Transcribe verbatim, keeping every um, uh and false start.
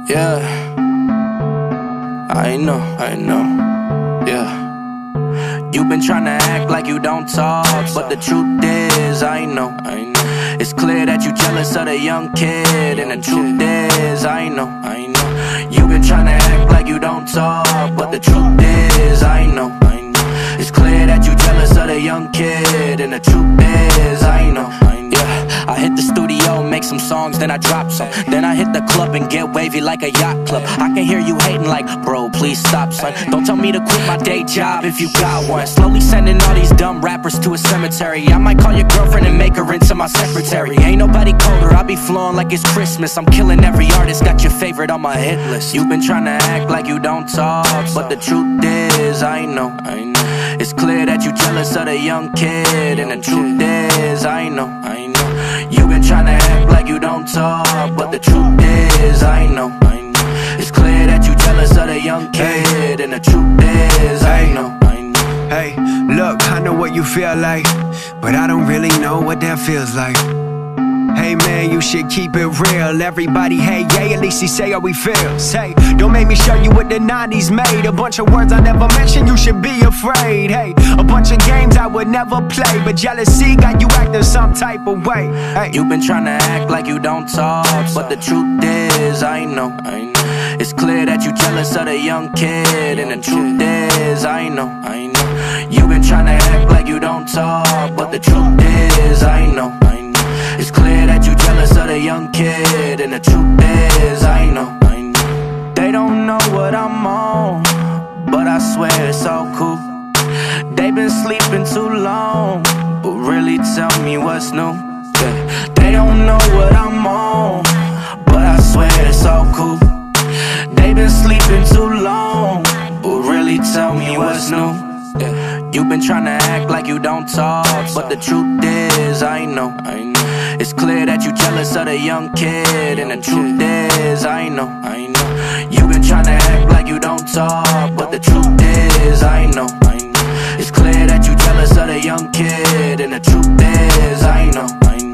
Yeah, I know, I know, yeah. You've been trying to act like you don't talk, but the truth is, I know, I know. It's clear that you jealous of the young kid, and the truth is, I know, I know. You've been trying to act like you don't talk, but the truth is, I know, I know. It's clear that you jealous of the young kid, and the truth is, I know, I know. Yeah, I hit the studio, make some songs, then I drop some. Then I hit the club and get wavy like a yacht club. I can hear you hating like, bro, please stop, son. Don't tell me to quit my day job if you got one. Slowly sending all these dumb rappers to a cemetery. I might call your girlfriend and make her into my secretary. Ain't nobody colder, I be flowing like it's Christmas. I'm killing every artist, got your favorite on my hit list. You've been trying to act like you don't talk, but the truth is, I know, I know. It's clear that you jealous of the young kid, and the truth is, I know, I know. You've been trying to act like you don't talk, but the truth is, I know, I know. It's clear that you jealous of the young kid, and the truth is, I know, I know. Hey, look, I know what you feel like, but I don't really know what that feels like. Hey man, you should keep it real. Everybody, hey, yeah, at least he say how he feels. Hey, don't make me show you what the nineties made. A bunch of words I never mentioned, you should be afraid. Hey, a bunch of games I would never play, but jealousy got you acting some type of way. Hey, you've been trying to act like you don't talk, but the truth is, I know, I know. It's clear that you jealous of the young kid, and the truth is, I know, I know. You've been trying to act like you don't talk, but the truth is, I know, I know. It's clear that you jealous of the young kid, and the truth is, I know, I know. They don't know what I'm on, but I swear it's all cool. They been sleeping too long, but really tell me what's new. Yeah. They don't know what I'm on, but I swear it's all cool. They been sleeping too long, but really tell me what's new. Yeah. You've been trying to act like you don't talk, but the truth is, I know, I know. It's clear that you jealous of the young kid, and the truth is, I know, I know. You've been trying to act like you don't talk, but the truth is, I know, I know. It's clear that you jealous of the young kid, and the truth is, I know, I know.